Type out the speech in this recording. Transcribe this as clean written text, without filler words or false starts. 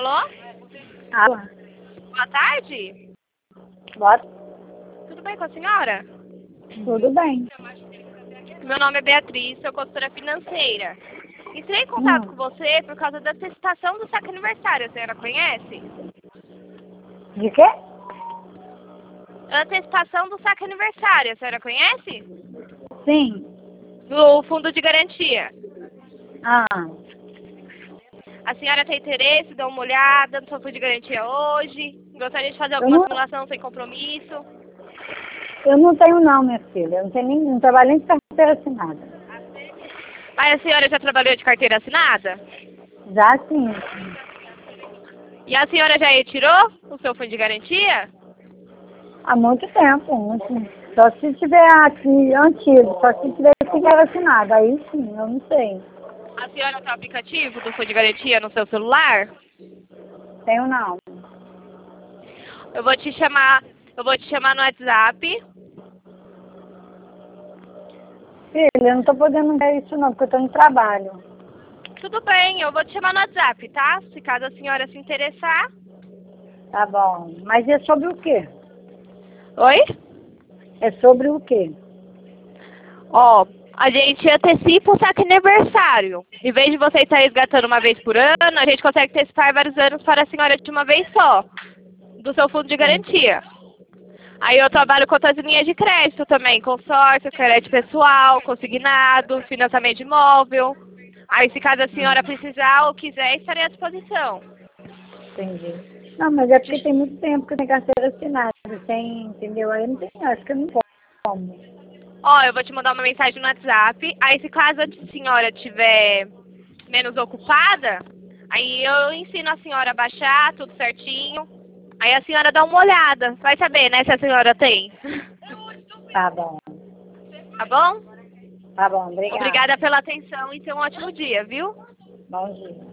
Alô? Alô? Boa tarde. Boa. Tudo bem com a senhora? Tudo bem. Meu nome é Beatriz, sou consultora financeira. Entrei em contato com você por causa da antecipação do saque aniversário. A senhora conhece? De quê? Antecipação do saque aniversário. A senhora conhece? Sim. Do fundo de garantia. Ah, A senhora tem interesse em dar uma olhada no seu fundo de garantia hoje? Gostaria de fazer Eu alguma não- simulação sem compromisso? eu não tenho não, minha filha. Eu não trabalho nem de carteira assinada. Mas a senhora já trabalhou de carteira assinada? Já sim. E a senhora já retirou o seu fundo de garantia? Há muito tempo. Só se tiver aqui antigo, só se tiver carteira assinada. Aí sim, eu não sei. A senhora tem o aplicativo do fundo de garantia no seu celular? Tenho não. Eu vou te chamar no WhatsApp. Filha, eu não tô podendo ver isso não, porque eu tô no trabalho. Tudo bem, eu vou te chamar no WhatsApp, tá? Se caso a senhora se interessar. Tá bom. Mas é sobre o quê? Oi? É sobre o quê? Ó, a gente antecipa o saque aniversário. Em vez de você estar resgatando uma vez por ano, a gente consegue antecipar vários anos para a senhora de uma vez só, do seu fundo de garantia. Aí eu trabalho com outras linhas de crédito também, consórcio, crédito pessoal, consignado, financiamento de imóvel. Aí se caso a senhora precisar ou quiser, estarei à disposição. Entendi. Não, mas é porque tem muito tempo que eu tenho carteira assinada. Tem, entendeu? Aí eu não tenho, acho que eu não como. Ó, eu vou te mandar uma mensagem no WhatsApp. Aí se caso a senhora estiver menos ocupada, aí eu ensino a senhora a baixar tudo certinho. Aí a senhora dá uma olhada. Vai saber, né, se a senhora tem. Tá bom. Tá bom? Tá bom, obrigada. Obrigada pela atenção e tenha um ótimo dia, viu? Bom dia.